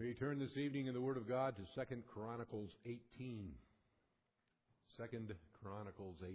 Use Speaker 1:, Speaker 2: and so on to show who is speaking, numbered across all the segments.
Speaker 1: We turn this evening in the Word of God to 2 Chronicles 18. 2 Chronicles 18.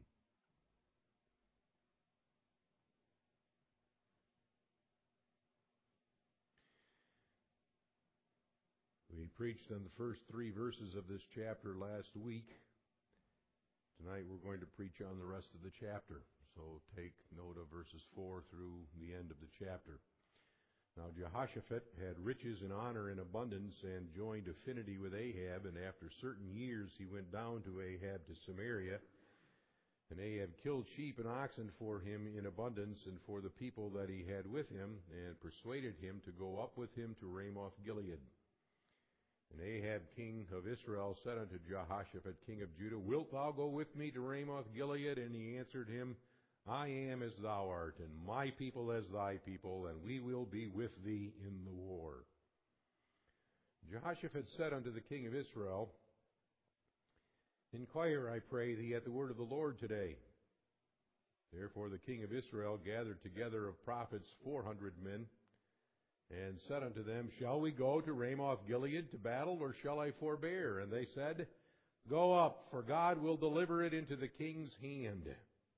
Speaker 1: We preached on the first 3 verses of this chapter last week. Tonight we're going to preach on the rest of the chapter. So take note of verses 4 through the end of the chapter. Now Jehoshaphat had riches and honor in abundance and joined affinity with Ahab, and after certain years he went down to Ahab to Samaria. And Ahab killed sheep and oxen for him in abundance and for the people that he had with him, and persuaded him to go up with him to Ramoth Gilead. And Ahab king of Israel said unto Jehoshaphat king of Judah, Wilt thou go with me to Ramoth Gilead? And he answered him, I am as thou art, and my people as thy people, and we will be with thee in the war. Jehoshaphat said unto the king of Israel, Inquire, I pray thee, at the word of the Lord today. Therefore the king of Israel gathered together of prophets 400 men, and said unto them, Shall we go to Ramoth Gilead to battle, or shall I forbear? And they said, Go up, for God will deliver it into the king's hand.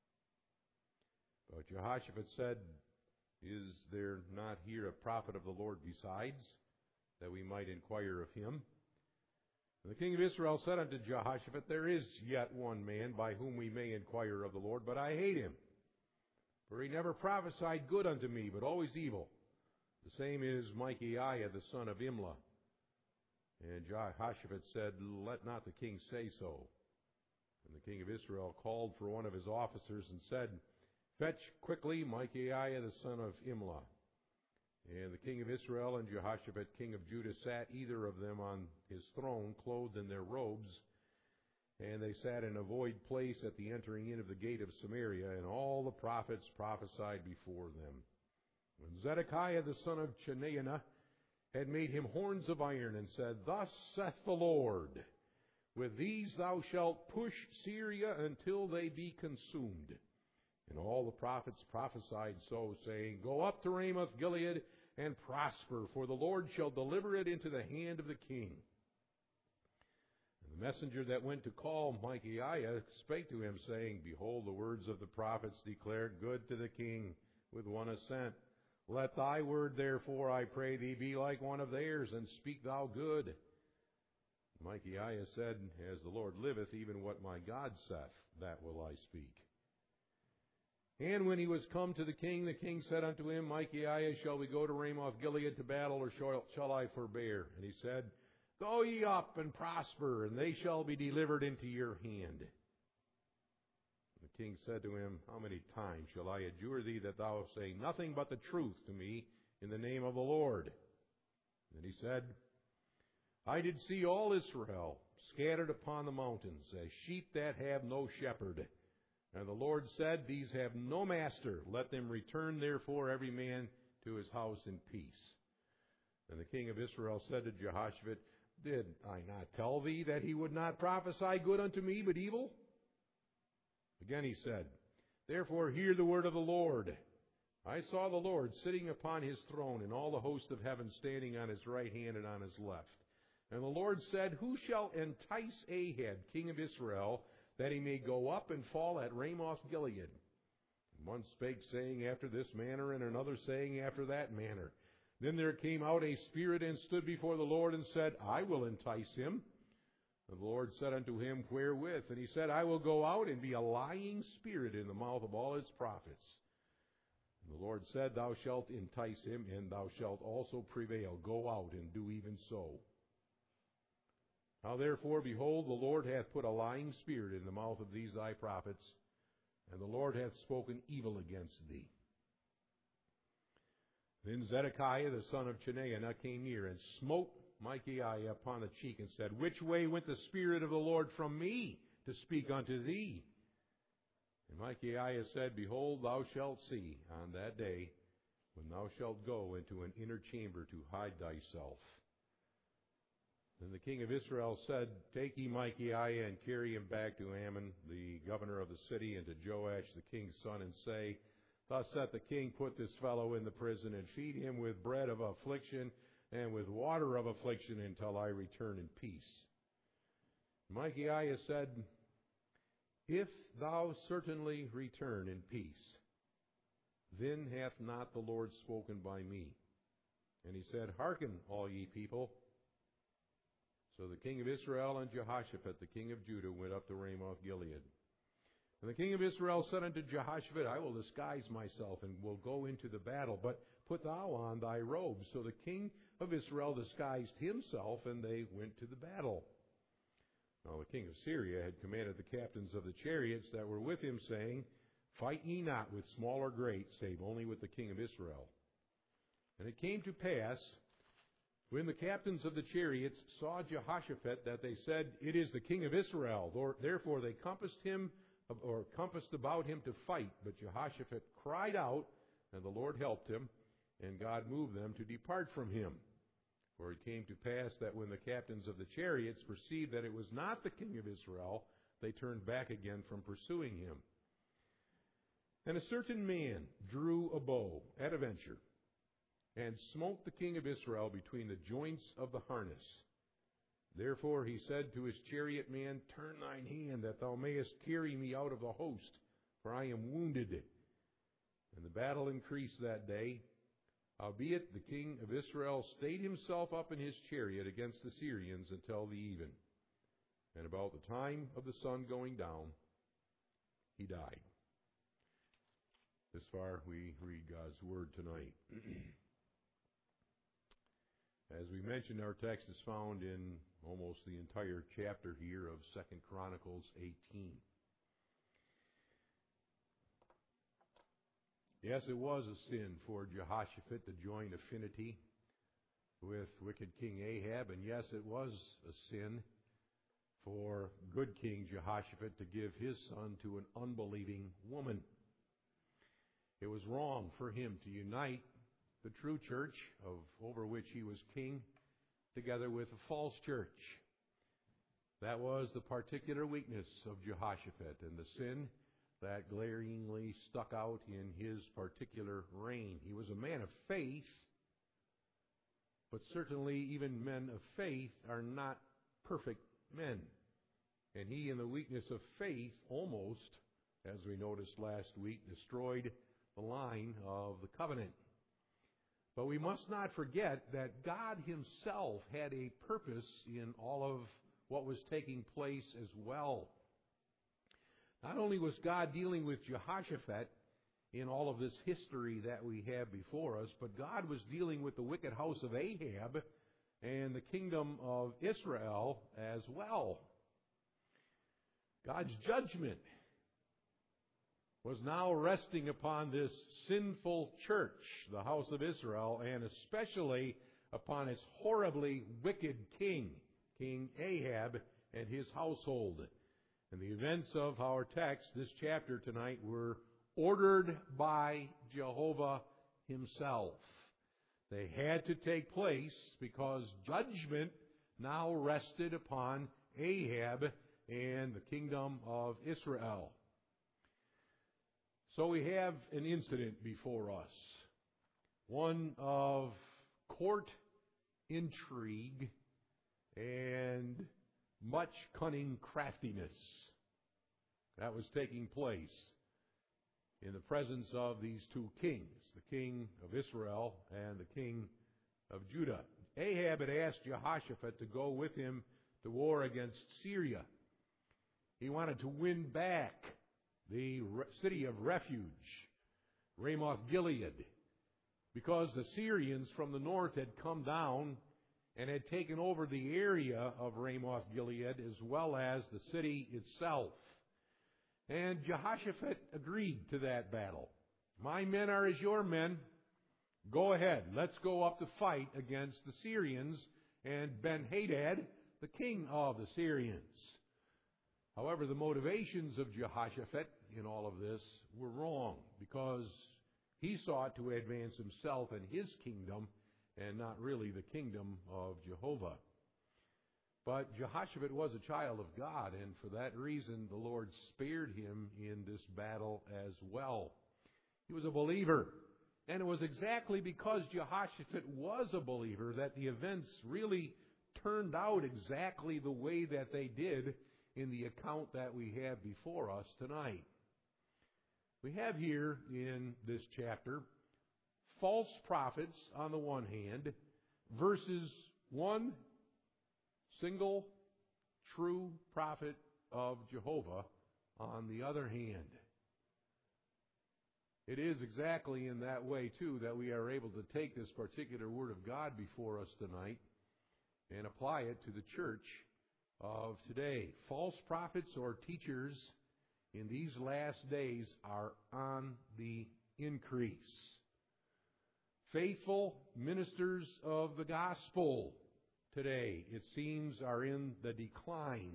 Speaker 1: But Jehoshaphat said, Is there not here a prophet of the Lord besides, that we might inquire of him? And the king of Israel said unto Jehoshaphat, There is yet one man by whom we may inquire of the Lord, but I hate him. For he never prophesied good unto me, but always evil. The same is Micaiah the son of Imlah. And Jehoshaphat said, Let not the king say so. And the king of Israel called for one of his officers and said, Fetch quickly Micaiah the son of Imlah. And the king of Israel and Jehoshaphat king of Judah sat either of them on his throne, clothed in their robes. And they sat in a void place at the entering in of the gate of Samaria, and all the prophets prophesied before them. When Zedekiah the son of Chenaanah had made him horns of iron, and said, Thus saith the Lord, With these thou shalt push Syria until they be consumed. And all the prophets prophesied so, saying, Go up to Ramoth Gilead and prosper, for the Lord shall deliver it into the hand of the king. And the messenger that went to call Micaiah spake to him, saying, Behold, the words of the prophets declare good to the king with one assent. Let thy word, therefore, I pray thee, be like one of theirs, and speak thou good. Micaiah said, As the Lord liveth, even what my God saith, that will I speak. And when he was come to the king said unto him, Micaiah, shall we go to Ramoth Gilead to battle, or shall I forbear? And he said, Go ye up and prosper, and they shall be delivered into your hand. And the king said to him, How many times shall I adjure thee that thou say nothing but the truth to me in the name of the Lord? And he said, I did see all Israel scattered upon the mountains, as sheep that have no shepherd. And the Lord said, These have no master. Let them return, therefore, every man to his house in peace. And the king of Israel said to Jehoshaphat, Did I not tell thee that he would not prophesy good unto me, but evil? Again he said, Therefore hear the word of the Lord. I saw the Lord sitting upon his throne, and all the host of heaven standing on his right hand and on his left. And the Lord said, Who shall entice Ahab, king of Israel, that he may go up and fall at Ramoth Gilead? And one spake, saying, After this manner, and another saying, After that manner. Then there came out a spirit and stood before the Lord, and said, I will entice him. And the Lord said unto him, Wherewith? And he said, I will go out and be a lying spirit in the mouth of all his prophets. And the Lord said, Thou shalt entice him, and thou shalt also prevail. Go out and do even so. Now therefore, behold, the Lord hath put a lying spirit in the mouth of these thy prophets, and the Lord hath spoken evil against thee. Then Zedekiah the son of Chenaanah came near, and smote Micaiah upon the cheek, and said, Which way went the Spirit of the Lord from me to speak unto thee? And Micaiah said, Behold, thou shalt see on that day, when thou shalt go into an inner chamber to hide thyself. Then the king of Israel said, Take ye Micaiah, and carry him back to Ammon, the governor of the city, and to Joash the king's son, and say, Thus saith the king, Put this fellow in the prison, and feed him with bread of affliction, and with water of affliction until I return in peace. Micaiah said, If thou certainly return in peace, then hath not the Lord spoken by me. And he said, Hearken, all ye people. So the king of Israel and Jehoshaphat, the king of Judah, went up to Ramoth Gilead. And the king of Israel said unto Jehoshaphat, I will disguise myself, and will go into the battle, but put thou on thy robes. So the king of Israel disguised himself, and they went to the battle. Now the king of Syria had commanded the captains of the chariots that were with him, saying, Fight ye not with small or great, save only with the king of Israel. And it came to pass, when the captains of the chariots saw Jehoshaphat, that they said, It is the king of Israel. Therefore they compassed about him to fight. But Jehoshaphat cried out, and the Lord helped him, and God moved them to depart from him. For it came to pass that when the captains of the chariots perceived that it was not the king of Israel, they turned back again from pursuing him. And a certain man drew a bow at a venture, and smote the king of Israel between the joints of the harness. Therefore he said to his chariot man, Turn thine hand, that thou mayest carry me out of the host, for I am wounded. And the battle increased that day. Howbeit the king of Israel stayed himself up in his chariot against the Syrians until the even. And about the time of the sun going down, he died. This far we read God's Word tonight. As we mentioned, our text is found in almost the entire chapter here of 2 Chronicles 18. Yes, it was a sin for Jehoshaphat to join affinity with wicked King Ahab, and yes, it was a sin for good King Jehoshaphat to give his son to an unbelieving woman. It was wrong for him to unite the true church over which he was king together with a false church. That was the particular weakness of Jehoshaphat and the sin that glaringly stuck out in his particular reign. He was a man of faith, but certainly even men of faith are not perfect men. And he, in the weakness of faith, almost, as we noticed last week, destroyed the line of the covenant. But we must not forget that God himself had a purpose in all of what was taking place as well. Not only was God dealing with Jehoshaphat in all of this history that we have before us, but God was dealing with the wicked house of Ahab and the kingdom of Israel as well. God's judgment was now resting upon this sinful church, the house of Israel, and especially upon its horribly wicked king, King Ahab, and his household. And the events of our text, this chapter tonight, were ordered by Jehovah himself. They had to take place because judgment now rested upon Ahab and the kingdom of Israel. So we have an incident before us, one of court intrigue and much cunning craftiness that was taking place in the presence of these two kings, the king of Israel and the king of Judah. Ahab had asked Jehoshaphat to go with him to war against Syria. He wanted to win back the city of refuge, Ramoth Gilead, because the Syrians from the north had come down and had taken over the area of Ramoth Gilead as well as the city itself. And Jehoshaphat agreed to that battle. My men are as your men. Go ahead. Let's go up to fight against the Syrians and Ben-Hadad, the king of the Syrians. However, the motivations of Jehoshaphat in all of this were wrong because he sought to advance himself and his kingdom and not really the kingdom of Jehovah. But Jehoshaphat was a child of God, and for that reason the Lord spared him in this battle as well. He was a believer, And it was exactly because Jehoshaphat was a believer that the events really turned out exactly the way that they did in the account that we have before us tonight. We have here in this chapter false prophets on the one hand versus one single true prophet of Jehovah on the other hand. It is exactly in that way, too, that we are able to take this particular Word of God before us tonight and apply it to the church of today. False prophets or teachers in these last days are on the increase. Faithful ministers of the gospel today, it seems, are in the decline.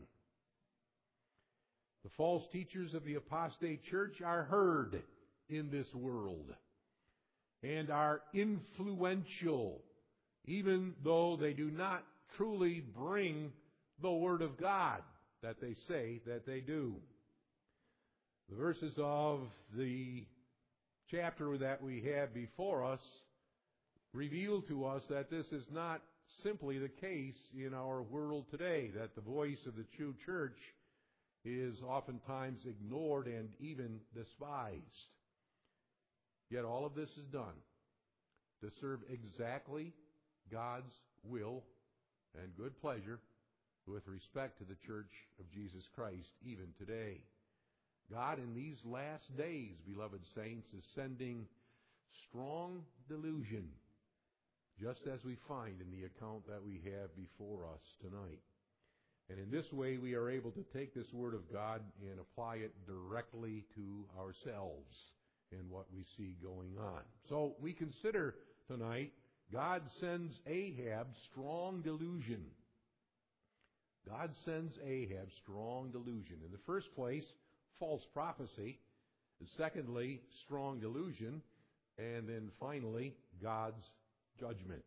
Speaker 1: The false teachers of the apostate church are heard in this world and are influential, even though they do not truly bring the Word of God that they say that they do. The verses of the chapter that we have before us reveal to us that this is not simply the case in our world today, that the voice of the true church is oftentimes ignored and even despised. Yet all of this is done to serve exactly God's will and good pleasure with respect to the Church of Jesus Christ even today. God in these last days, beloved saints, is sending strong delusion, just as we find in the account that we have before us tonight. And in this way, we are able to take this Word of God and apply it directly to ourselves and what we see going on. So we consider tonight, God sends Ahab strong delusion. God sends Ahab strong delusion. In the first place, false prophecy. Secondly, strong delusion. And then finally, God's judgment.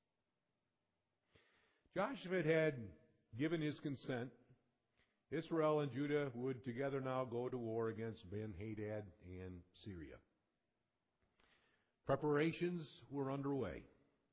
Speaker 1: Jehoshaphat had given his consent. Israel and Judah would together now go to war against Ben-Hadad and Syria. Preparations were underway.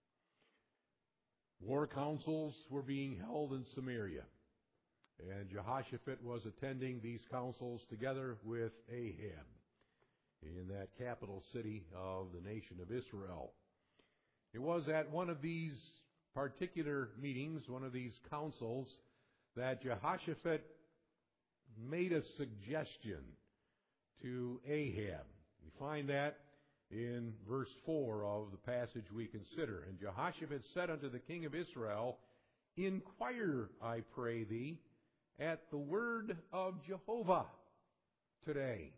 Speaker 1: War councils were being held in Samaria. And Jehoshaphat was attending these councils together with Ahab in that capital city of the nation of Israel. It was at one of these particular meetings, one of these councils, that Jehoshaphat made a suggestion to Ahab. We find that in verse 4 of the passage we consider. And Jehoshaphat said unto the king of Israel, Inquire, I pray thee, at the word of Jehovah today.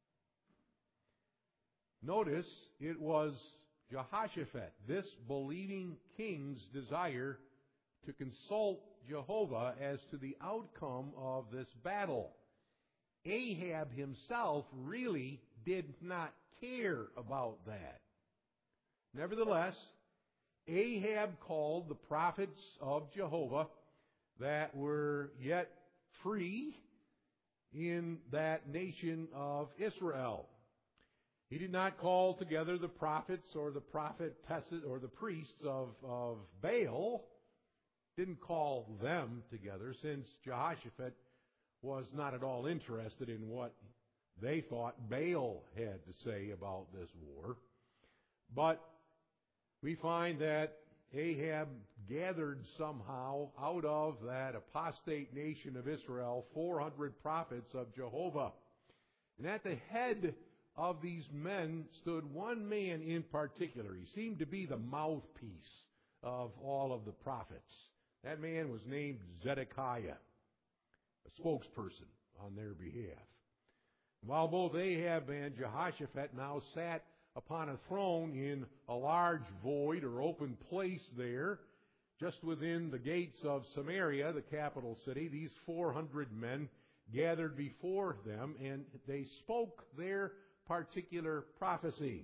Speaker 1: Notice it was Jehoshaphat, this believing king's desire to consult Jehovah as to the outcome of this battle. Ahab himself really did not care about that. Nevertheless, Ahab called the prophets of Jehovah that were yet free in that nation of Israel. He did not call together the prophets or the prophetesses or the priests of Baal. Didn't call them together, since Jehoshaphat was not at all interested in what they thought Baal had to say about this war. But we find that Ahab gathered somehow out of that apostate nation of Israel 400 prophets of Jehovah. And at the head of these men stood one man in particular. He seemed to be the mouthpiece of all of the prophets. That man was named Zedekiah, a spokesperson on their behalf. While both Ahab and Jehoshaphat now sat upon a throne in a large void or open place there, just within the gates of Samaria, the capital city, these 400 men gathered before them, and they spoke their particular prophecy.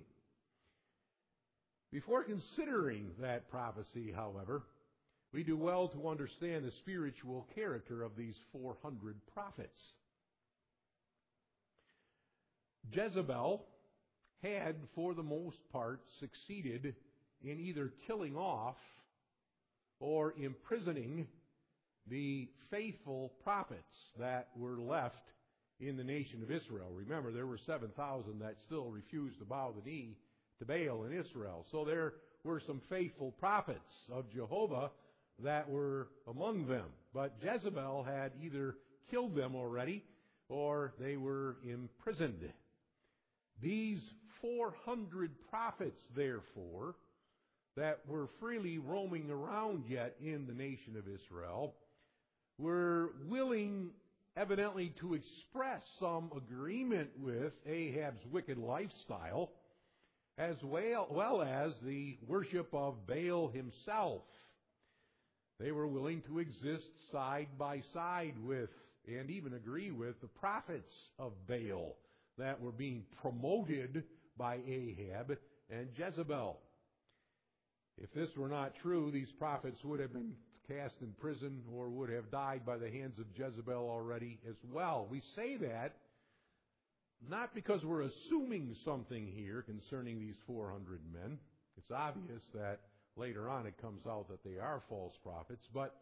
Speaker 1: Before considering that prophecy, however, we do well to understand the spiritual character of these 400 prophets. Jezebel had, for the most part, succeeded in either killing off or imprisoning the faithful prophets that were left in the nation of Israel. Remember, there were 7,000 that still refused to bow the knee to Baal in Israel. So there were some faithful prophets of Jehovah that were among them. But Jezebel had either killed them already or they were imprisoned. These 400 prophets, therefore, that were freely roaming around yet in the nation of Israel, were willing, evidently, to express some agreement with Ahab's wicked lifestyle, as well as the worship of Baal himself. They were willing to exist side by side with, and even agree with, the prophets of Baal that were being promoted by Ahab and Jezebel. If this were not true, these prophets would have been cast in prison or would have died by the hands of Jezebel already as well. We say that not because we're assuming something here concerning these 400 men. It's obvious that later on it comes out that they are false prophets, but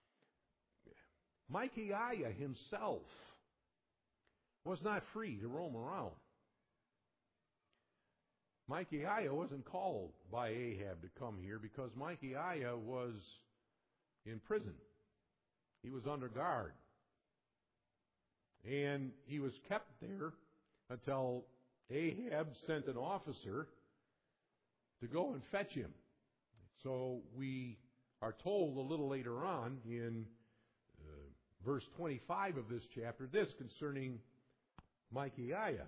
Speaker 1: Micaiah himself was not free to roam around. Micaiah wasn't called by Ahab to come here because Micaiah was in prison. He was under guard. And he was kept there until Ahab sent an officer to go and fetch him. So we are told a little later on in verse 25 of this chapter this concerning Micaiah.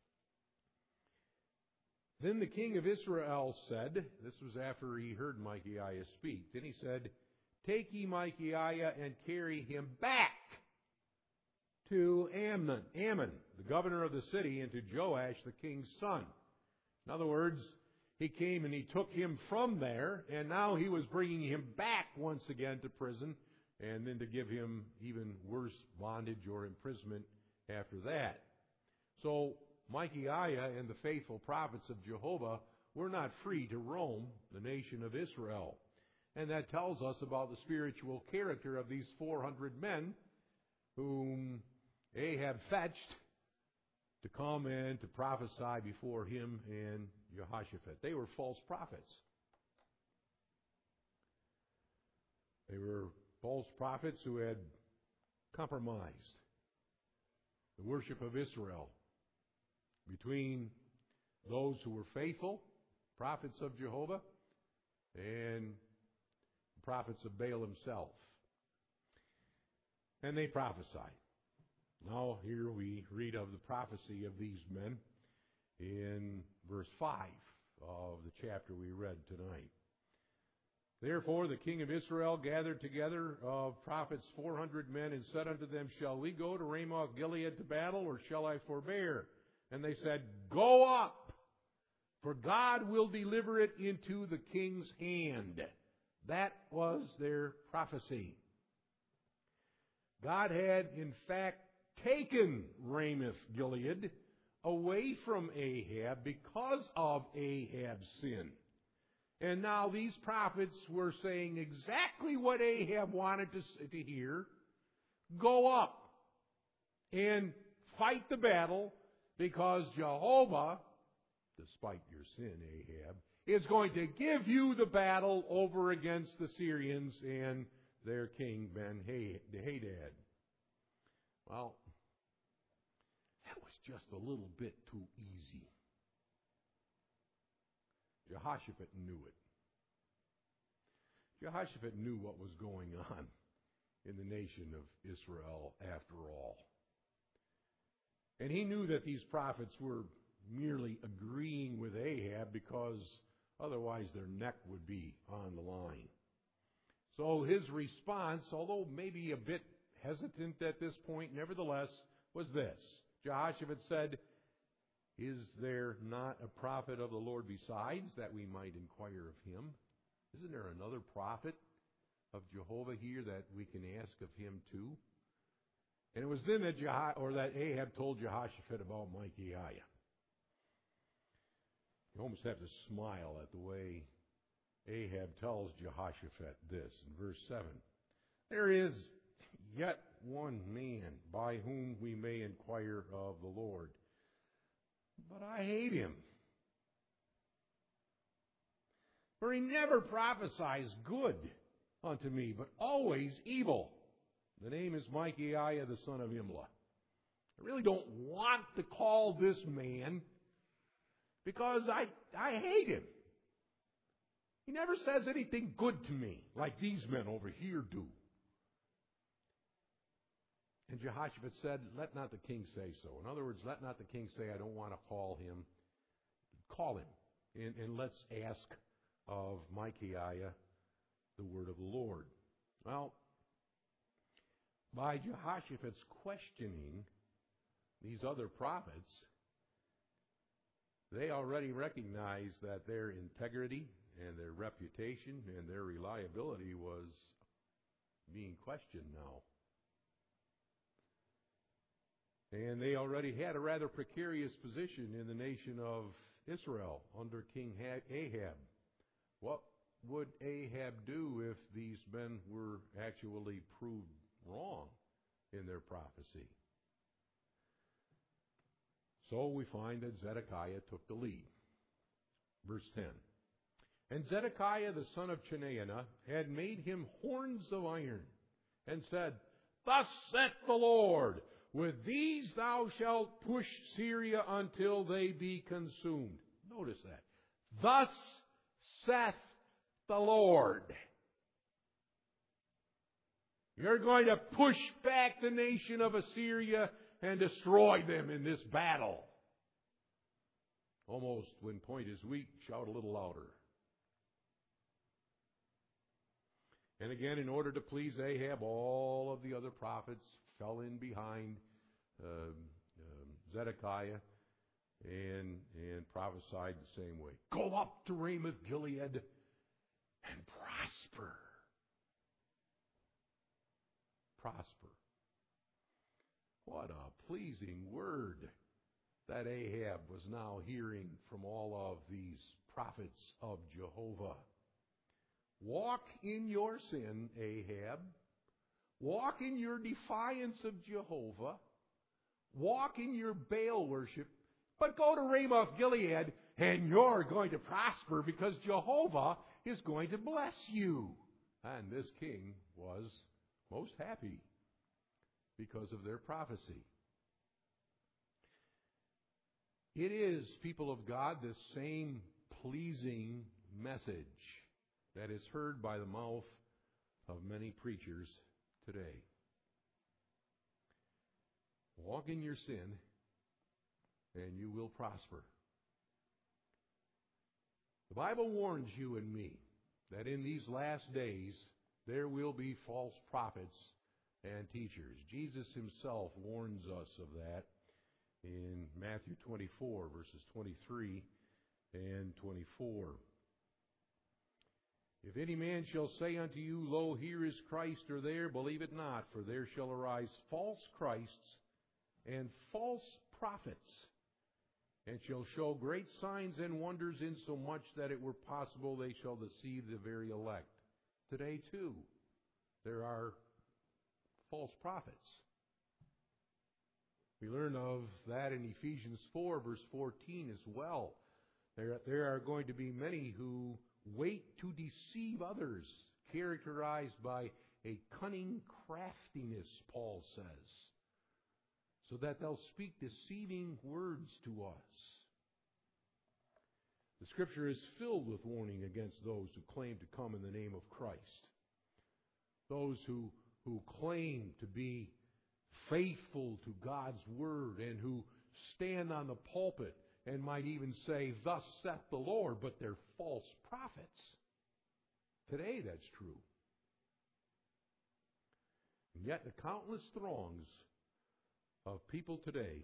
Speaker 1: Then the king of Israel said, this was after he heard Micaiah speak, then he said, "Take ye Micaiah and carry him back to Ammon, the governor of the city, and to Joash, the king's son." In other words, he came and he took him from there, and now he was bringing him back once again to prison, and then to give him even worse bondage or imprisonment after that. So Micaiah and the faithful prophets of Jehovah were not free to roam the nation of Israel. And that tells us about the spiritual character of these 400 men whom Ahab fetched to come and to prophesy before him and Jehoshaphat. They were false prophets. They were false prophets who had compromised the worship of Israel between those who were faithful, prophets of Jehovah, and the prophets of Baal himself. And they prophesied. Now here we read of the prophecy of these men in verse 5 of the chapter we read tonight. Therefore the king of Israel gathered together of prophets 400 men and said unto them, "Shall we go to Ramoth Gilead to battle, or shall I forbear?" And they said, "Go up, for God will deliver it into the king's hand." That was their prophecy. God had, in fact, taken Ramoth Gilead away from Ahab because of Ahab's sin. And now these prophets were saying exactly what Ahab wanted to hear. Go up and fight the battle, because Jehovah, despite your sin, Ahab, is going to give you the battle over against the Syrians and their king Ben-Hadad. Well, that was just a little bit too easy. Jehoshaphat knew it. Jehoshaphat knew what was going on in the nation of Israel after all. And he knew that these prophets were merely agreeing with Ahab because otherwise their neck would be on the line. So his response, although maybe a bit hesitant at this point, nevertheless, was this. Jehoshaphat said, "Is there not a prophet of the Lord besides, that we might inquire of him? Isn't there another prophet of Jehovah here that we can ask of him too?" And it was then that Ahab told Jehoshaphat about Micaiah. You almost have to smile at the way Ahab tells Jehoshaphat this in verse 7. There is yet one man by whom we may inquire of the Lord, but I hate him. For he never prophesies good unto me, but always evil. The name is Micaiah, the son of Imlah. I really don't want to call this man because I hate him. He never says anything good to me like these men over here do. And Jehoshaphat said, let not the king say so. In other words, let not the king say, I don't want to call him. Call him. And let's ask of Micaiah the word of the Lord. Well, by Jehoshaphat's questioning these other prophets, they already recognized that their integrity and their reputation and their reliability was being questioned now. And they already had a rather precarious position in the nation of Israel under King Ahab. What would Ahab do if these men were actually proved wrong in their prophecy? So we find that Zedekiah took the lead. Verse 10. And Zedekiah the son of Chenaanah had made him horns of iron, and said, Thus saith the Lord, with these thou shalt push Syria until they be consumed. Notice that. Thus saith the Lord. You're going to push back the nation of Assyria and destroy them in this battle. Almost when point is weak, shout a little louder. And again, in order to please Ahab, all of the other prophets fell in behind Zedekiah and prophesied the same way. Go up to Ramoth Gilead and prosper. Prosper. What a pleasing word that Ahab was now hearing from all of these prophets of Jehovah. Walk in your sin, Ahab. Walk in your defiance of Jehovah. Walk in your Baal worship. But go to Ramoth Gilead and you're going to prosper because Jehovah is going to bless you. And this king was most happy because of their prophecy. It is, people of God, the same pleasing message that is heard by the mouth of many preachers today. Walk in your sin, and you will prosper. The Bible warns you and me that in these last days there will be false prophets and teachers. Jesus himself warns us of that in Matthew 24, verses 23 and 24. If any man shall say unto you, Lo, here is Christ, or there, believe it not, for there shall arise false Christs and false prophets, and shall show great signs and wonders, insomuch that it were possible they shall deceive the very elect. Today, too, there are false prophets. We learn of that in Ephesians 4, verse 14 as well. There are going to be many who wait to deceive others, characterized by a cunning craftiness, Paul says, so that they'll speak deceiving words to us. The Scripture is filled with warning against those who claim to come in the name of Christ. Those who claim to be faithful to God's Word and who stand on the pulpit and might even say, Thus saith the Lord, but they're false prophets. Today that's true. And yet the countless throngs of people today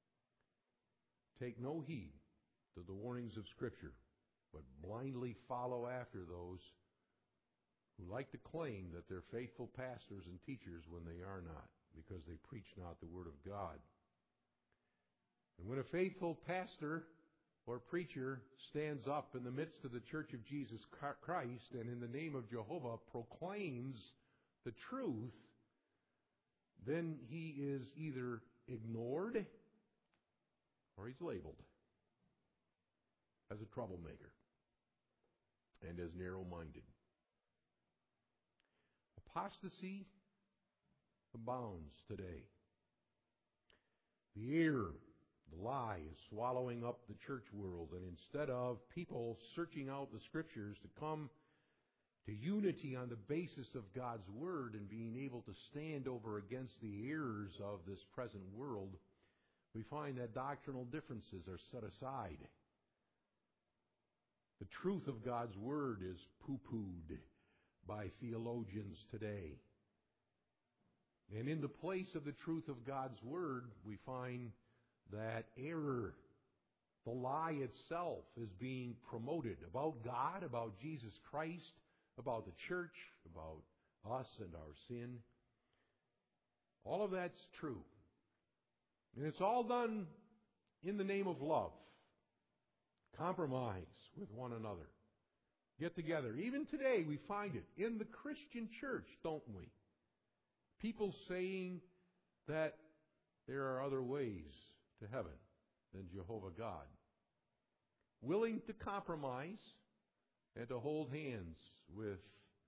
Speaker 1: take no heed to the warnings of Scripture, but blindly follow after those who like to claim that they're faithful pastors and teachers when they are not, because they preach not the Word of God. And when a faithful pastor or preacher stands up in the midst of the Church of Jesus Christ and in the name of Jehovah proclaims the truth, then he is either ignored or he's labeled as a troublemaker and as narrow-minded. Apostasy abounds today. The error, the lie, is swallowing up the church world, and instead of people searching out the Scriptures to come to unity on the basis of God's Word and being able to stand over against the errors of this present world, we find that doctrinal differences are set aside. The truth of God's Word is poo-pooed by theologians today. And in the place of the truth of God's Word, we find that error, the lie itself, is being promoted about God, about Jesus Christ, about the church, about us and our sin. All of that's true. And it's all done in the name of love. Compromise with one another. Get together. Even today we find it in the Christian church, don't we? People saying that there are other ways to heaven than Jehovah God. Willing to compromise and to hold hands with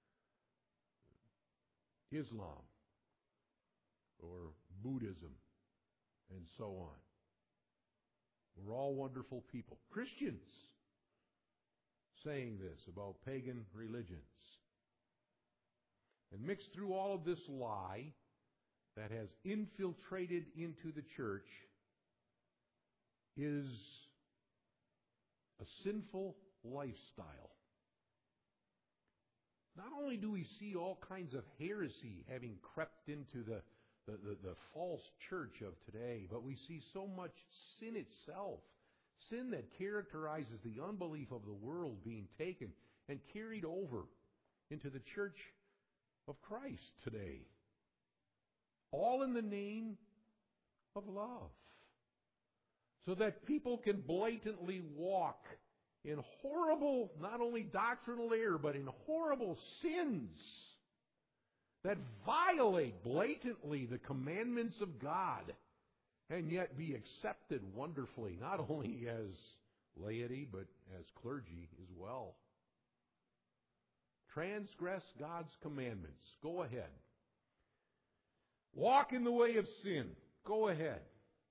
Speaker 1: Islam or Buddhism and so on. We're all wonderful people. Christians saying this about pagan religions. And mixed through all of this lie that has infiltrated into the church is a sinful lifestyle. Not only do we see all kinds of heresy having crept into the false church of today, but we see so much sin itself. Sin that characterizes the unbelief of the world being taken and carried over into the church of Christ today. All in the name of love. So that people can blatantly walk in horrible, not only doctrinal error, but in horrible sins that violate blatantly the commandments of God and yet be accepted wonderfully, not only as laity, but as clergy as well. Transgress God's commandments. Go ahead. Walk in the way of sin. Go ahead.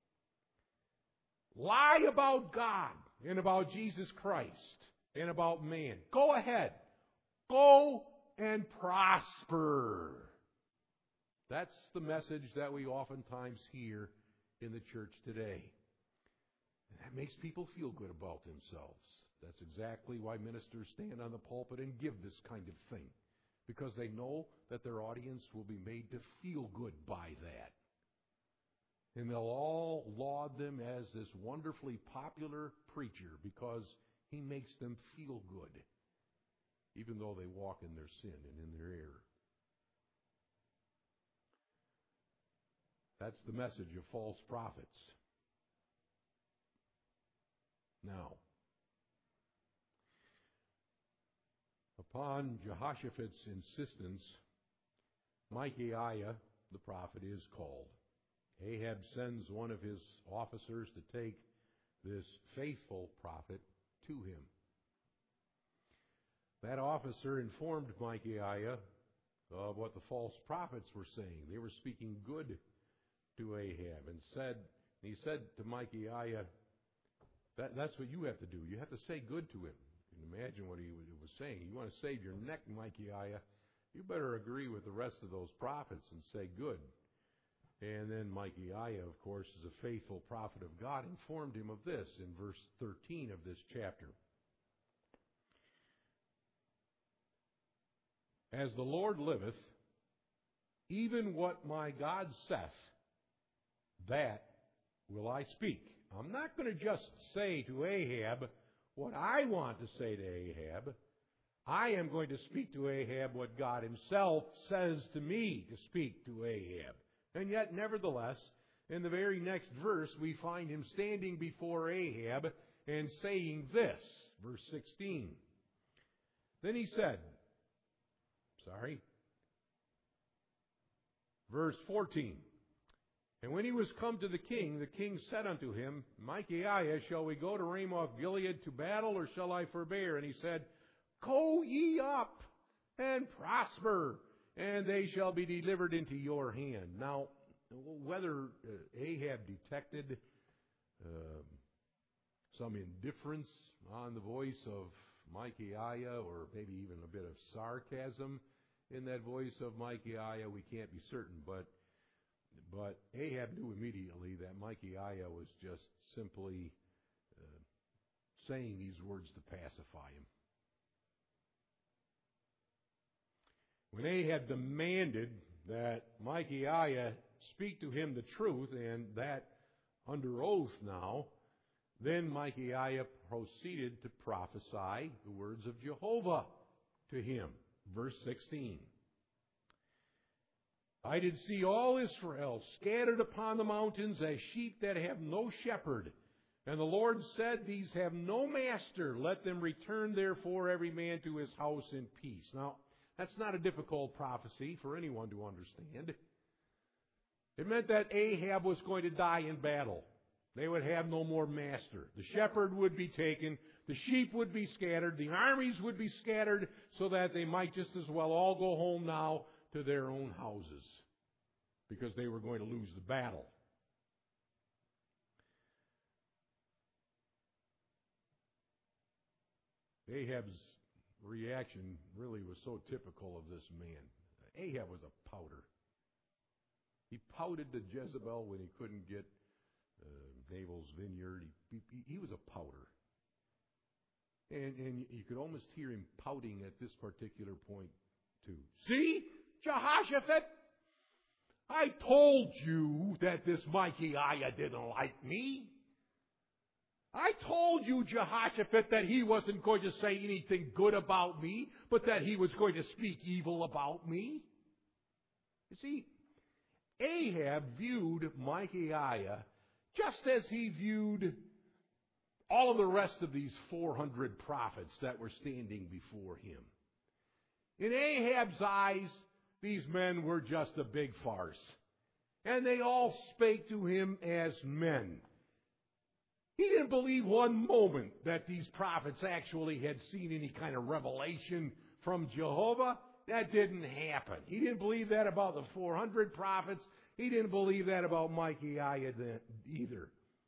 Speaker 1: Lie about God and about Jesus Christ and about man. Go ahead. Go and prosper. That's the message that we oftentimes hear in the church today. And that makes people feel good about themselves. That's exactly why ministers stand on the pulpit and give this kind of thing. Because they know that their audience will be made to feel good by that. And they'll all laud them as this wonderfully popular preacher because he makes them feel good, even though they walk in their sin and in their error. That's the message of false prophets. Now, upon Jehoshaphat's insistence, Micaiah, the prophet, is called. Ahab sends one of his officers to take this faithful prophet to him. That officer informed Micaiah of what the false prophets were saying. They were speaking good to Ahab, and he said to Micaiah, that's what you have to do. You have to say good to him. You can imagine what he was saying. You want to save your neck, Micaiah, you better agree with the rest of those prophets and say good. And then Micaiah, of course, is a faithful prophet of God, informed him of this in verse 13 of this chapter. As the Lord liveth, even what my God saith, that will I speak. I'm not going to just say to Ahab what I want to say to Ahab. I am going to speak to Ahab what God himself says to me to speak to Ahab. And yet, nevertheless, in the very next verse, we find him standing before Ahab and saying this, verse 16. Then he said, verse 14. And when he was come to the king said unto him, Micaiah, shall we go to Ramoth Gilead to battle, or shall I forbear? And he said, Go ye up and prosper, and they shall be delivered into your hand. Now, whether Ahab detected some indifference on the voice of Micaiah, or maybe even a bit of sarcasm in that voice of Micaiah, we can't be certain, but Ahab knew immediately that Micaiah was just simply saying these words to pacify him. When Ahab demanded that Micaiah speak to him the truth, and that under oath now, then Micaiah proceeded to prophesy the words of Jehovah to him. Verse 16. I did see all Israel scattered upon the mountains as sheep that have no shepherd. And the Lord said, These have no master. Let them return therefore every man to his house in peace. Now, that's not a difficult prophecy for anyone to understand. It meant that Ahab was going to die in battle. They would have no more master. The shepherd would be taken. The sheep would be scattered. The armies would be scattered, so that they might just as well all go home now to their own houses, because they were going to lose the battle. Ahab's reaction really was so typical of this man. Ahab was a pouter. He pouted to Jezebel when he couldn't get Nabal's vineyard. He was a pouter. And you could almost hear him pouting at this particular point too. See, Jehoshaphat, I told you that this Micaiah didn't like me. I told you, Jehoshaphat, that he wasn't going to say anything good about me, but that he was going to speak evil about me. You see, Ahab viewed Micaiah just as he viewed all of the rest of these 400 prophets that were standing before him. In Ahab's eyes, these men were just a big farce. And they all spake to him as men. He didn't believe one moment that these prophets actually had seen any kind of revelation from Jehovah. That didn't happen. He didn't believe that about the 400 prophets. He didn't believe that about Micaiah either.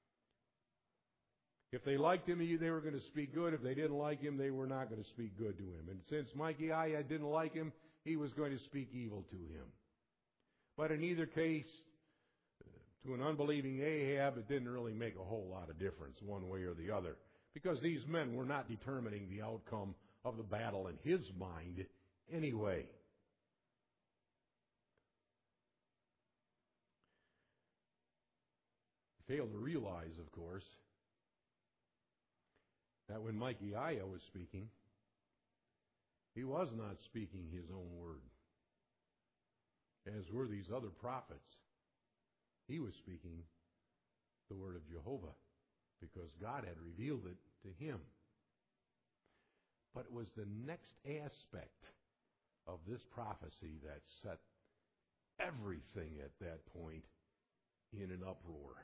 Speaker 1: If they liked him, they were going to speak good. If they didn't like him, they were not going to speak good to him. And since Micaiah didn't like him, he was going to speak evil to him. But in either case, to an unbelieving Ahab, it didn't really make a whole lot of difference one way or the other, because these men were not determining the outcome of the battle in his mind anyway. He failed to realize, of course, that when Micaiah was speaking, he was not speaking his own word, as were these other prophets. He was speaking the word of Jehovah, because God had revealed it to him. But it was the next aspect of this prophecy that set everything at that point in an uproar.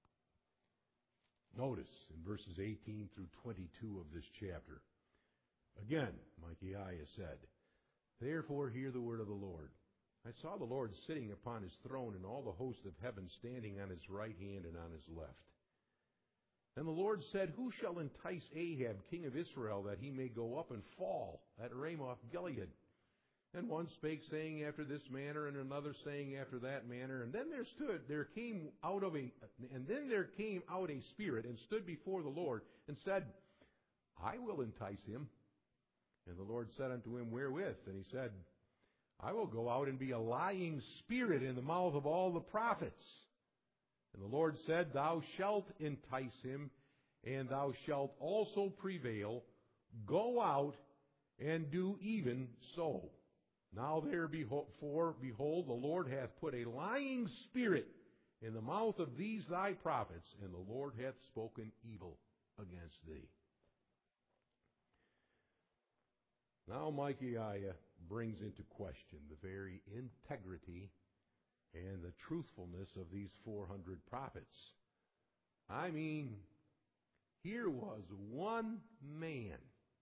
Speaker 1: Notice in verses 18 through 22 of this chapter. Again, Micaiah said, Therefore hear the word of the Lord. I saw the Lord sitting upon his throne, and all the host of heaven standing on his right hand and on his left. And the Lord said, Who shall entice Ahab, king of Israel, that he may go up and fall at Ramoth Gilead? And one spake, saying after this manner, and another saying after that manner. And then there came out a spirit, and stood before the Lord, and said, I will entice him. And the Lord said unto him, Wherewith? And he said, I will go out and be a lying spirit in the mouth of all the prophets. And the Lord said, Thou shalt entice him, and thou shalt also prevail. Go out and do even so. Now therefore, behold, the Lord hath put a lying spirit in the mouth of these thy prophets, and the Lord hath spoken evil against thee. Now Micaiah brings into question the very integrity and the truthfulness of these 400 prophets. I mean, here was one man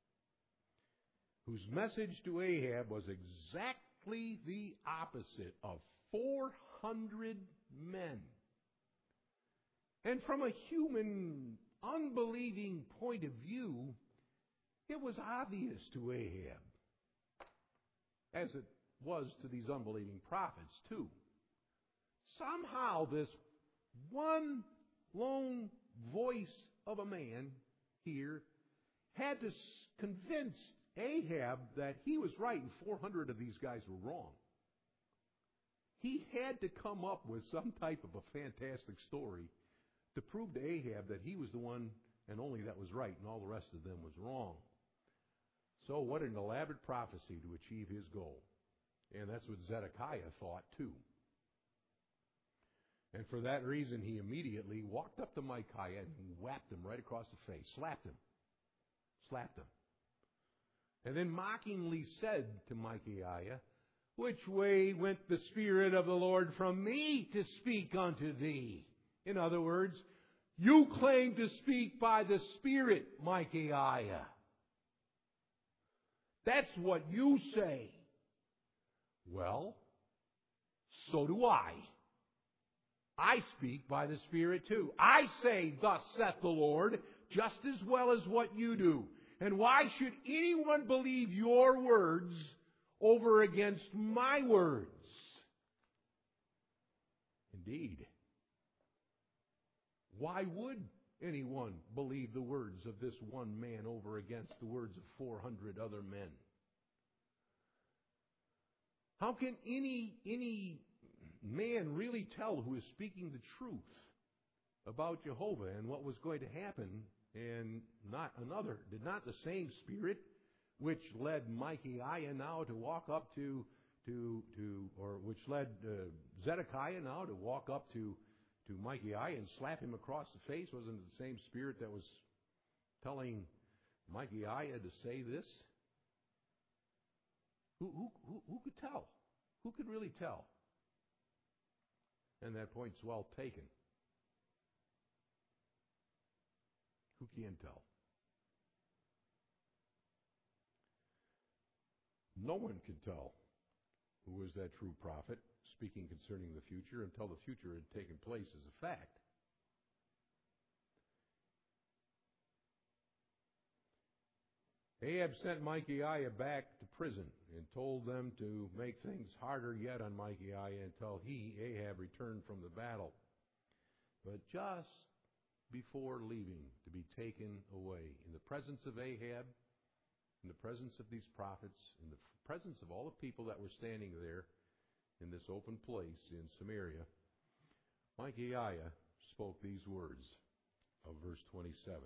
Speaker 1: whose message to Ahab was exactly the opposite of 400 men. And from a human, unbelieving point of view, it was obvious to Ahab, as it was to these unbelieving prophets too. Somehow this one lone voice of a man here had to convince Ahab that he was right and 400 of these guys were wrong. He had to come up with some type of a fantastic story to prove to Ahab that he was the one and only that was right and all the rest of them was wrong. So what an elaborate prophecy to achieve his goal. And that's what Zedekiah thought too. And for that reason, he immediately walked up to Micaiah and whacked him right across the face. Slapped him. And then mockingly said to Micaiah, "Which way went the Spirit of the Lord from me to speak unto thee?" In other words, you claim to speak by the Spirit, Micaiah. That's what you say. Well, so do I. I speak by the Spirit too. I say, "Thus saith the Lord," just as well as what you do. And why should anyone believe your words over against my words? Indeed. Why would anyone believe the words of this one man over against the words of 400 other men? How can any man really tell who is speaking the truth about Jehovah and what was going to happen and not another? Did not the same Spirit which led Micaiah now to walk up which led Zedekiah now to walk up to Micaiah and slap him across the face, wasn't it the same Spirit that was telling Micaiah to say this? Who could tell? Who could really tell? And that point's well taken. Who can tell? No one can tell who was that true prophet speaking concerning the future until the future had taken place as a fact. Ahab sent Micaiah back to prison and told them to make things harder yet on Micaiah until Ahab, returned from the battle. But just before leaving to be taken away, in the presence of Ahab, in the presence of these prophets, in the presence of all the people that were standing there in this open place in Samaria, Micaiah spoke these words of verse 27.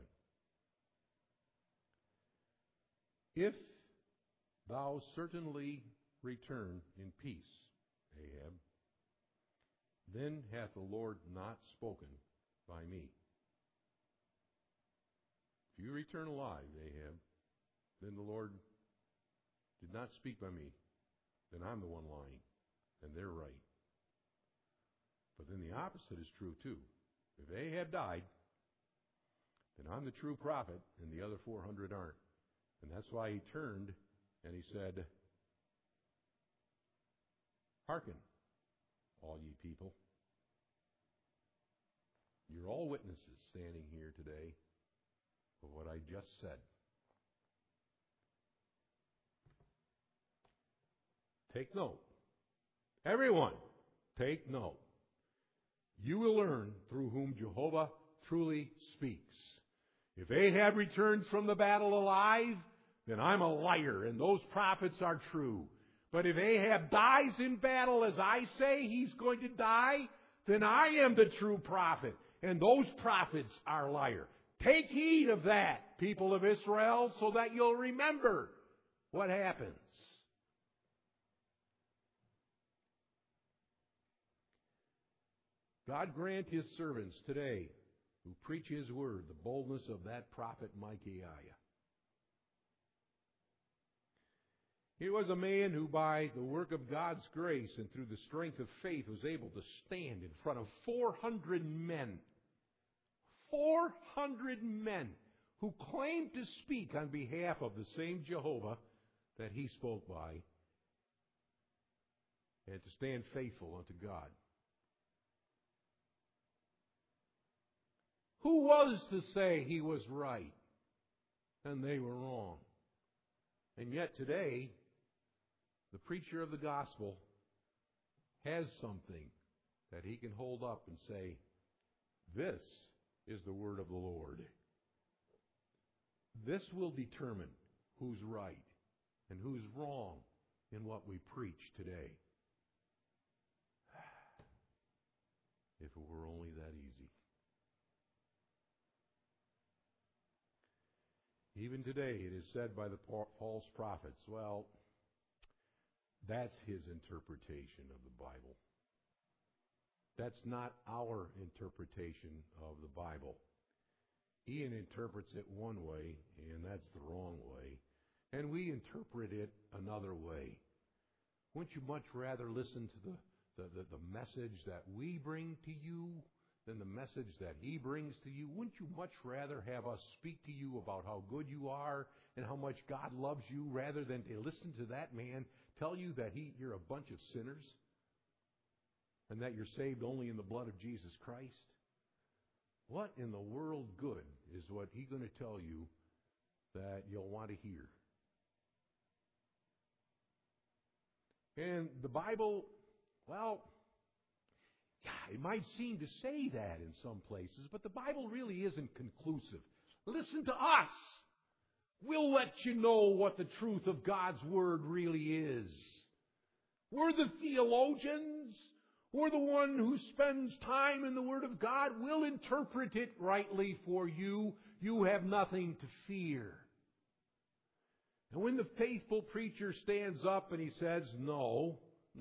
Speaker 1: "If thou certainly return in peace, Ahab, then hath the Lord not spoken by me." If you return alive, Ahab, then the Lord did not speak by me. Then I'm the one lying, and they're right. But then the opposite is true too. If Ahab died, then I'm the true prophet, and the other 400 aren't. And that's why he turned and he said, "Hearken, all ye people. You're all witnesses standing here today of what I just said. Take note. Everyone, take note. You will learn through whom Jehovah truly speaks. If Ahab returns from the battle alive, then I'm a liar, and those prophets are true. But if Ahab dies in battle as I say he's going to die, then I am the true prophet, and those prophets are liars. Take heed of that, people of Israel, so that you'll remember what happens." God grant His servants today who preach His word, the boldness of that prophet Micaiah. He was a man who, by the work of God's grace and through the strength of faith, was able to stand in front of 400 men. 400 men who claimed to speak on behalf of the same Jehovah that he spoke by, and to stand faithful unto God. Who was to say he was right and they were wrong? And yet today, the preacher of the gospel has something that he can hold up and say, this is the word of the Lord. This will determine who's right and who's wrong in what we preach today. If it were only that easy. Even today it is said by the false prophets, well, that's his interpretation of the Bible. That's not our interpretation of the Bible. Ian interprets it one way, and that's the wrong way. And we interpret it another way. Wouldn't you much rather listen to the message that we bring to you than the message that he brings to you? Wouldn't you much rather have us speak to you about how good you are and how much God loves you rather than to listen to that man tell you that you're a bunch of sinners and that you're saved only in the blood of Jesus Christ? What in the world good is what he's going to tell you that you'll want to hear? And the Bible, well, yeah, it might seem to say that in some places, but the Bible really isn't conclusive. Listen to us. We'll let you know what the truth of God's Word really is. We're the theologians. We're the one who spends time in the Word of God. We'll interpret it rightly for you. You have nothing to fear. And when the faithful preacher stands up and he says, no,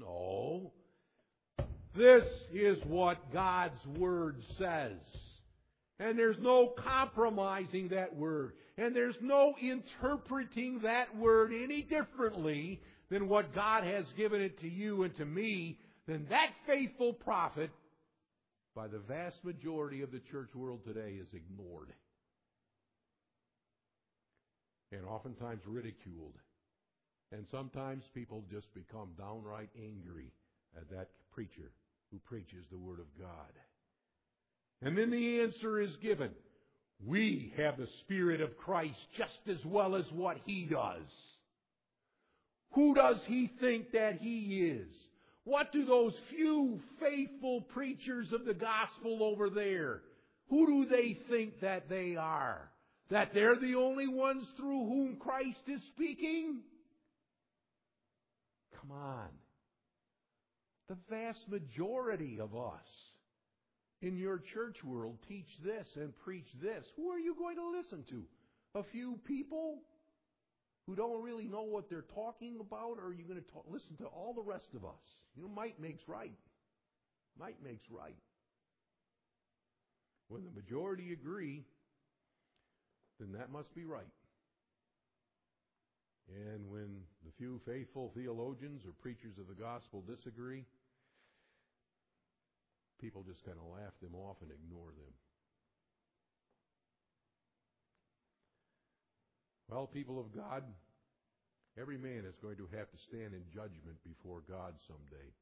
Speaker 1: this is what God's Word says. And there's no compromising that Word. And there's no interpreting that Word any differently than what God has given it to you and to me. Then that faithful prophet, by the vast majority of the church world today, is ignored. And oftentimes ridiculed. And sometimes people just become downright angry at that preacher who preaches the Word of God. And then the answer is given. We have the Spirit of Christ just as well as what He does. Who does he think that he is? What do those few faithful preachers of the gospel over there, who do they think that they are? That they're the only ones through whom Christ is speaking? Come on. The vast majority of us in your church world teach this and preach this. Who are you going to listen to? A few people who don't really know what they're talking about, or are you going to listen to all the rest of us? You know, might makes right. Might makes right. When the majority agree, then that must be right. And when the few faithful theologians or preachers of the gospel disagree, people just kind of laugh them off and ignore them. Well, people of God, every man is going to have to stand in judgment before God someday.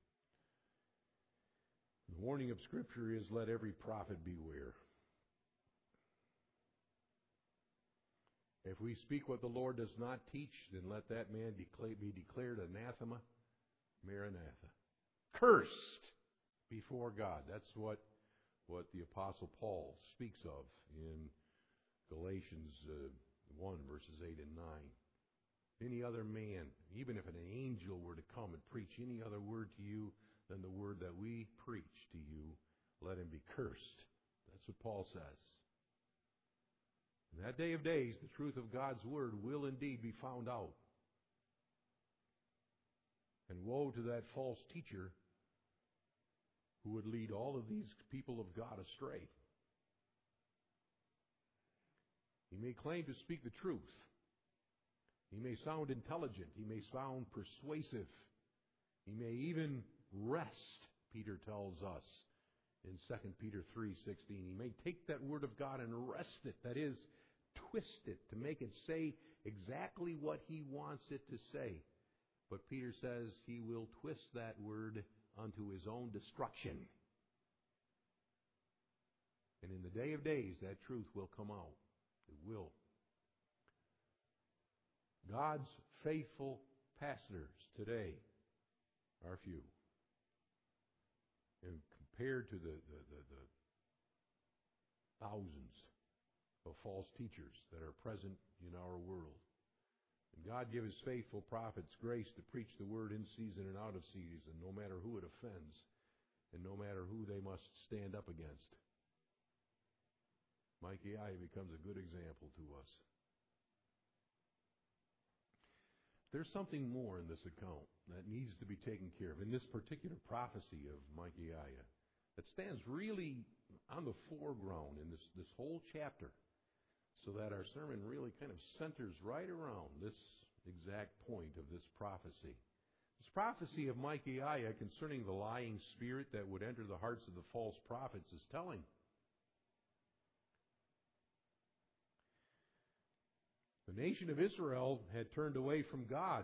Speaker 1: The warning of Scripture is, let every prophet beware. If we speak what the Lord does not teach, then let that man be declared anathema, maranatha. Cursed before God. That's what the Apostle Paul speaks of in Galatians 1, verses 8 and 9. Any other man, even if an angel were to come and preach any other word to you than the word that we preach to you, let him be cursed. That's what Paul says. In that day of days, the truth of God's word will indeed be found out. And woe to that false teacher who would lead all of these people of God astray. He may claim to speak the truth. He may sound intelligent. He may sound persuasive. He may even wrest, Peter tells us in 2 Peter 3:16. He may take that word of God and wrest it, that is, twist it to make it say exactly what he wants it to say. But Peter says he will twist that word unto his own destruction. And in the day of days, that truth will come out. It will. God's faithful pastors today are few. And compared to the thousands of false teachers that are present in our world. And God give His faithful prophets grace to preach the word in season and out of season, no matter who it offends, and no matter who they must stand up against. Micaiah becomes a good example to us. There's something more in this account that needs to be taken care of, in this particular prophecy of Micaiah, that stands really on the foreground in this whole chapter, so that our sermon really kind of centers right around this exact point of this prophecy. This prophecy of Micaiah concerning the lying spirit that would enter the hearts of the false prophets is telling. The nation of Israel had turned away from God.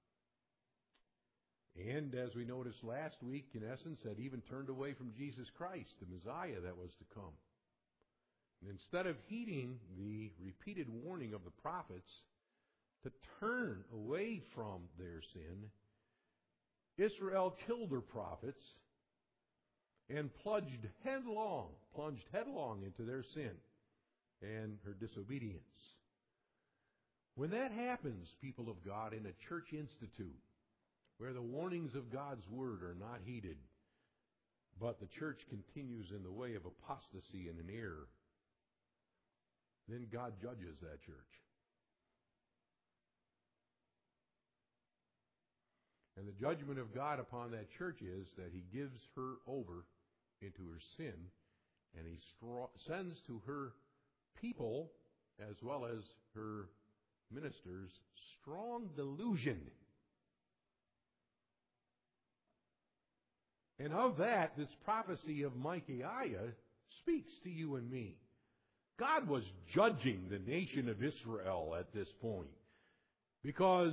Speaker 1: And as we noticed last week, in essence, had even turned away from Jesus Christ, the Messiah that was to come. And instead of heeding the repeated warning of the prophets to turn away from their sin, Israel killed her prophets and plunged headlong into their sin and her disobedience. When that happens, people of God, in a church institute, where the warnings of God's word are not heeded, but the church continues in the way of apostasy and an error, then God judges that church. And the judgment of God upon that church is that He gives her over into her sin, and He sends to her people, as well as her ministers, strong delusion. And of that, this prophecy of Micaiah speaks to you and me. God was judging the nation of Israel at this point because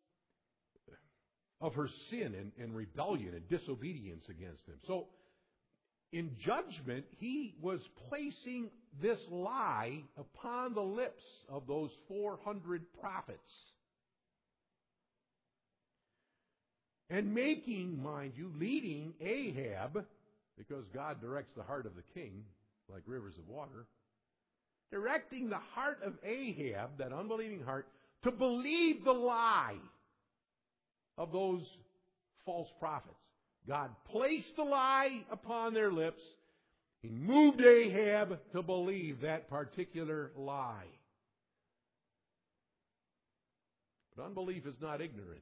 Speaker 1: of her sin and rebellion and disobedience against Him. So, in judgment, He was placing this lie upon the lips of those 400 prophets. And leading Ahab, because God directs the heart of the king like rivers of water, directing the heart of Ahab, that unbelieving heart, to believe the lie of those false prophets. God placed the lie upon their lips. He moved Ahab to believe that particular lie. But unbelief is not ignorant.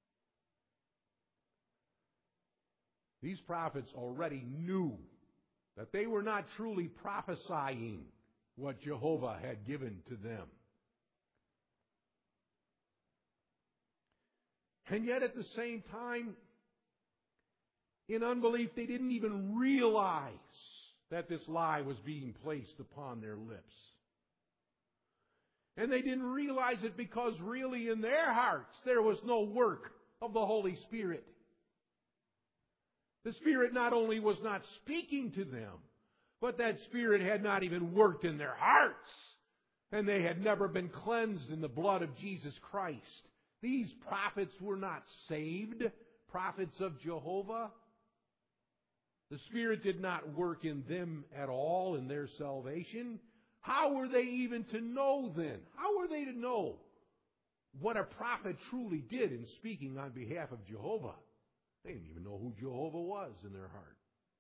Speaker 1: These prophets already knew that they were not truly prophesying what Jehovah had given to them. And yet at the same time, in unbelief, they didn't even realize that this lie was being placed upon their lips. And they didn't realize it because really in their hearts there was no work of the Holy Spirit. The Spirit not only was not speaking to them, but that Spirit had not even worked in their hearts. And they had never been cleansed in the blood of Jesus Christ. These prophets were not saved prophets of Jehovah. The Spirit did not work in them at all in their salvation. How were they even to know then? How were they to know what a prophet truly did in speaking on behalf of Jehovah? They didn't even know who Jehovah was in their heart.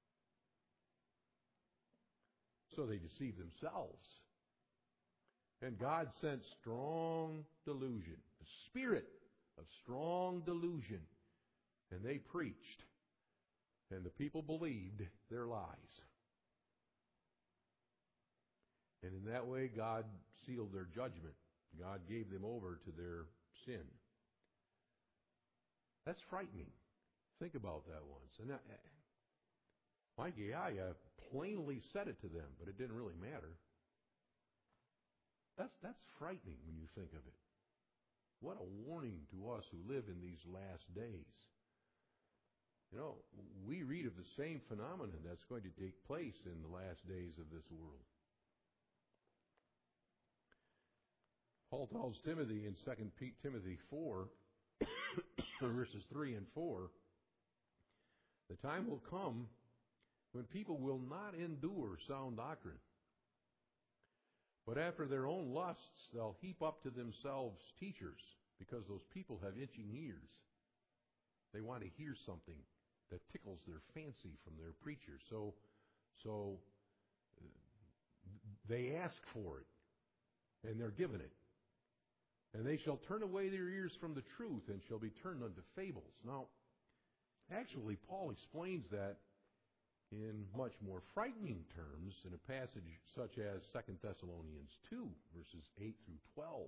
Speaker 1: So they deceived themselves. And God sent strong delusion, a spirit of strong delusion. And they preached. And the people believed their lies. And in that way, God sealed their judgment. God gave them over to their sin. That's frightening. Think about that once. And Micaiah plainly said it to them, but it didn't really matter. That's frightening when you think of it. What a warning to us who live in these last days. You know, we read of the same phenomenon that's going to take place in the last days of this world. Paul tells Timothy in 2 Timothy 4, verses 3 and 4, the time will come when people will not endure sound doctrine, but after their own lusts they'll heap up to themselves teachers, because those people have itching ears. They want to hear something that tickles their fancy from their preacher. So they ask for it, and they're given it. And they shall turn away their ears from the truth, and shall be turned unto fables. Now, actually, Paul explains that in much more frightening terms in a passage such as 2 Thessalonians 2, verses 8 through 12.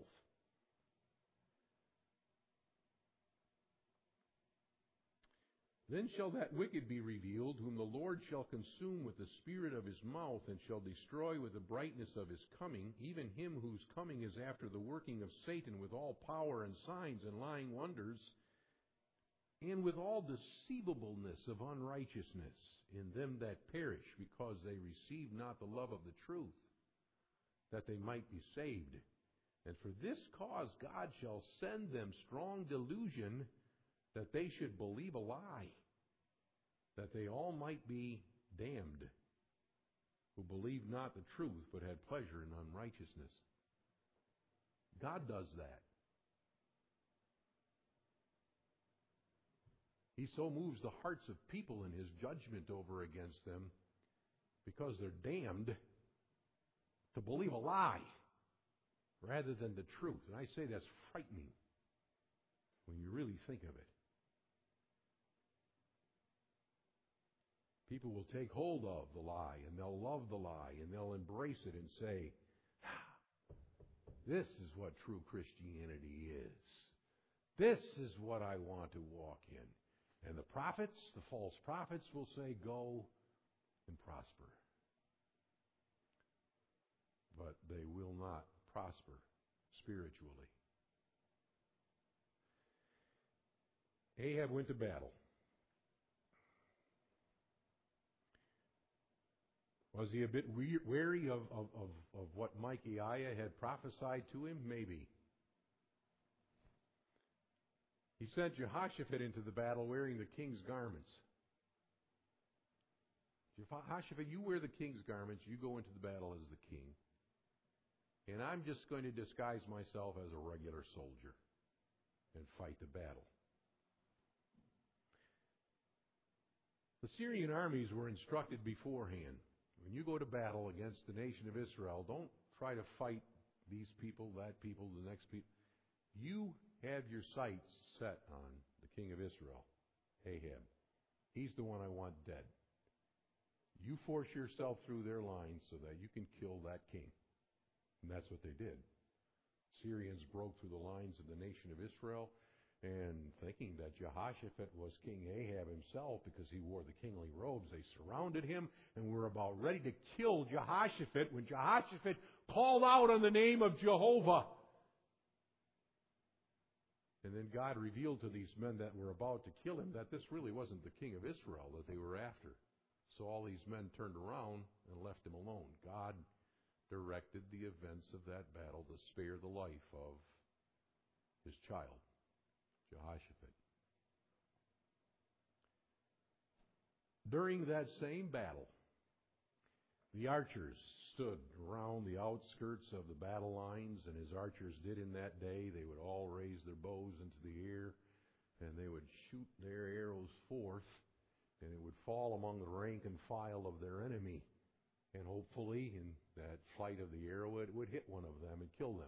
Speaker 1: Then shall that wicked be revealed, whom the Lord shall consume with the spirit of his mouth, and shall destroy with the brightness of his coming, even him whose coming is after the working of Satan with all power and signs and lying wonders, and with all deceivableness of unrighteousness in them that perish, because they receive not the love of the truth, that they might be saved. And for this cause God shall send them strong delusion, that they should believe a lie, that they all might be damned, who believed not the truth, but had pleasure in unrighteousness. God does that. He so moves the hearts of people in his judgment over against them, because they're damned to believe a lie rather than the truth. And I say that's frightening when you really think of it. People will take hold of the lie, and they'll love the lie, and they'll embrace it and say, this is what true Christianity is. This is what I want to walk in. And the prophets, the false prophets, will say, go and prosper. But they will not prosper spiritually. Ahab went to battle. Was he a bit wary of what Micaiah had prophesied to him? Maybe. He sent Jehoshaphat into the battle wearing the king's garments. Jehoshaphat, you wear the king's garments, you go into the battle as the king. And I'm just going to disguise myself as a regular soldier and fight the battle. The Syrian armies were instructed beforehand. When you go to battle against the nation of Israel, don't try to fight these people, that people, the next people. You have your sights set on the king of Israel, Ahab. He's the one I want dead. You force yourself through their lines so that you can kill that king. And that's what they did. Syrians broke through the lines of the nation of Israel, and thinking that Jehoshaphat was King Ahab himself because he wore the kingly robes, they surrounded him and were about ready to kill Jehoshaphat when Jehoshaphat called out on the name of Jehovah. And then God revealed to these men that were about to kill him that this really wasn't the king of Israel that they were after. So all these men turned around and left him alone. God directed the events of that battle to spare the life of his child, Jehoshaphat. During that same battle, the archers stood around the outskirts of the battle lines, and as archers did in that day, they would all raise their bows into the air, and they would shoot their arrows forth, and it would fall among the rank and file of their enemy. And hopefully, in that flight of the arrow, it would hit one of them and kill them.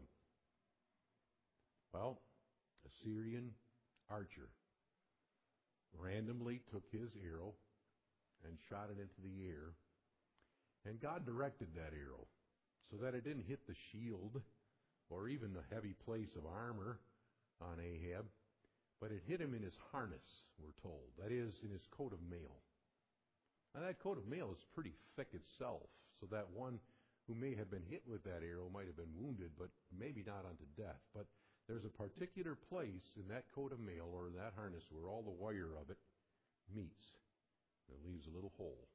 Speaker 1: Well, a Syrian archer randomly took his arrow and shot it into the air. And God directed that arrow so that it didn't hit the shield or even the heavy place of armor on Ahab, but it hit him in his harness, we're told. That is, in his coat of mail. Now, that coat of mail is pretty thick itself, so that one who may have been hit with that arrow might have been wounded, but maybe not unto death. But there's a particular place in that coat of mail or in that harness where all the wire of it meets. It leaves a little hole.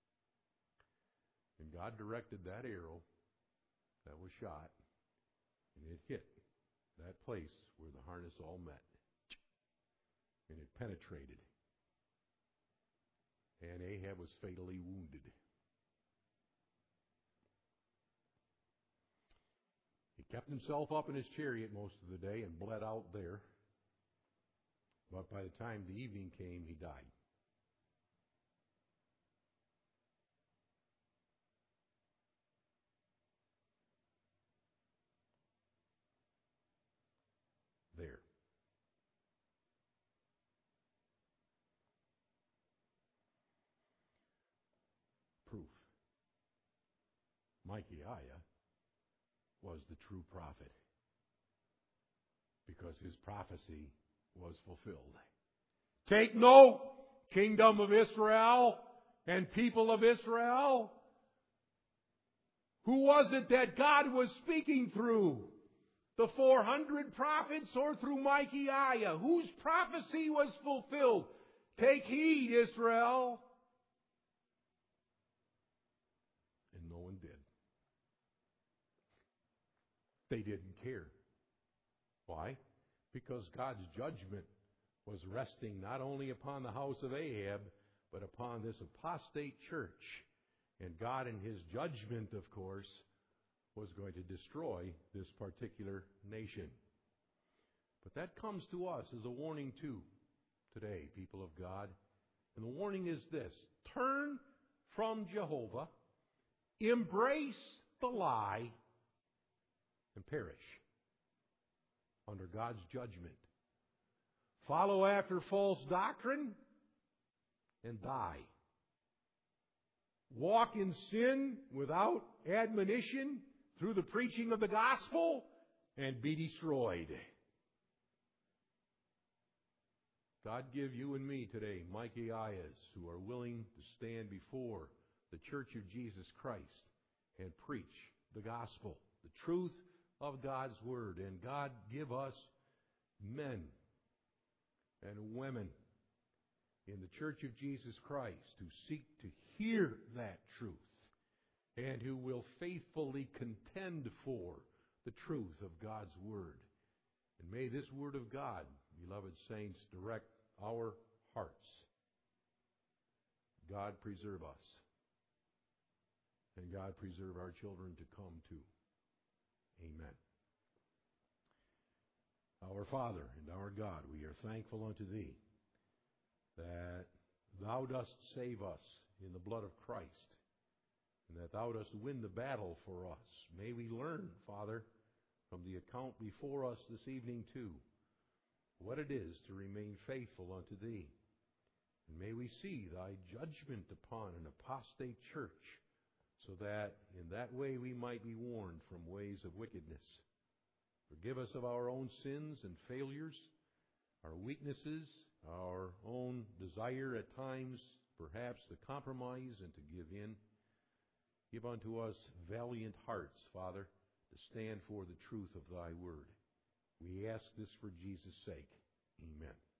Speaker 1: And God directed that arrow that was shot, and it hit that place where the harness all met. And it penetrated. And Ahab was fatally wounded. He kept himself up in his chariot most of the day and bled out there. But by the time the evening came, he died. There. Proof. Micaiah was the true prophet because his prophecy was fulfilled. Take note, kingdom of Israel and people of Israel. Who was it that God was speaking through? The 400 prophets or through Micaiah? Whose prophecy was fulfilled? Take heed, Israel. And no one did. They didn't care. Why? Because God's judgment was resting not only upon the house of Ahab, but upon this apostate church. And God in His judgment, of course, was going to destroy this particular nation. But that comes to us as a warning too today, people of God. And the warning is this: turn from Jehovah, embrace the lie, and perish under God's judgment. Follow after false doctrine and die. Walk in sin without admonition through the preaching of the gospel and be destroyed. God give you and me today Micaiahs who are willing to stand before the Church of Jesus Christ and preach the gospel, the truth of God's Word. And God give us men and women in the Church of Jesus Christ who seek to hear that truth and who will faithfully contend for the truth of God's Word. And may this Word of God, beloved saints, direct our hearts. God preserve us. And God preserve our children to come too. Amen. Our Father and our God, we are thankful unto Thee that Thou dost save us in the blood of Christ, and that Thou dost win the battle for us. May we learn, Father, from the account before us this evening too, what it is to remain faithful unto Thee. And may we see Thy judgment upon an apostate church, so that in that way we might be warned from ways of wickedness. Forgive us of our own sins and failures, our weaknesses, our own desire at times perhaps to compromise and to give in. Give unto us valiant hearts, Father, to stand for the truth of Thy Word. We ask this for Jesus' sake. Amen.